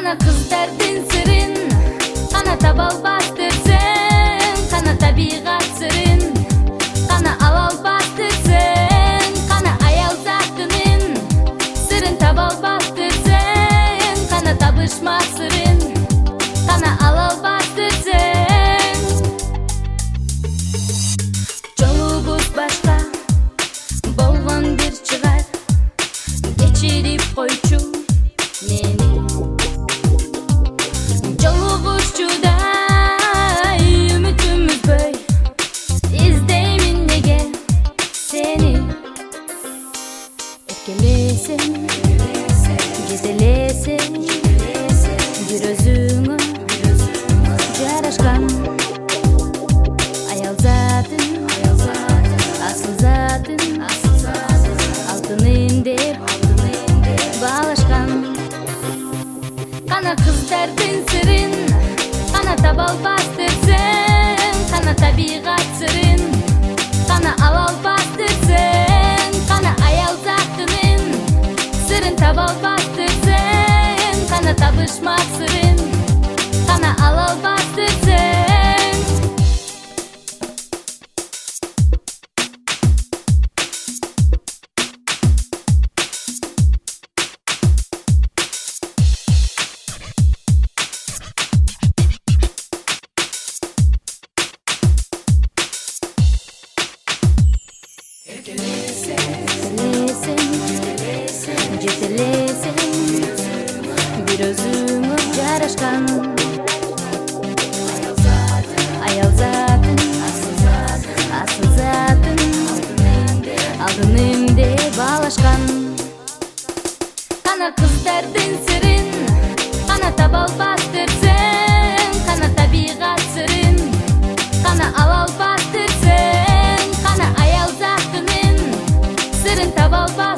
Kana kızlardın sırın, kana tabal bastırsın, kana tabiat sırın, kana alal bastırsın, kana ayal zahtının sırın tabal bastırsın, kana tabışma sırın, kana alal bastırsın. Jolubuz başka bolğan bir çıgar, geçirip koyçu meni. Erkelesin, gizelesin, bir özüңө жарашкан аял затың, асыл затың, алтыным деп баалашкан. Кана кыздардын сырын, кана табал бастырсын, кана табиғат сырын, кана алал бастырсын, кана аял заттынын сырын табал бастырсын, кана табышмак сырын, кана алал бастырсын. Жетелесин, bir özüңө жарашкан аял затың, асыл затың, алтыным деп баалашкан. Кана кыздардын сырын, кана табал бастырсын, кана табиғат сырын, кана алал бастырсын, кана аял заттынын сырын табал бастырсын.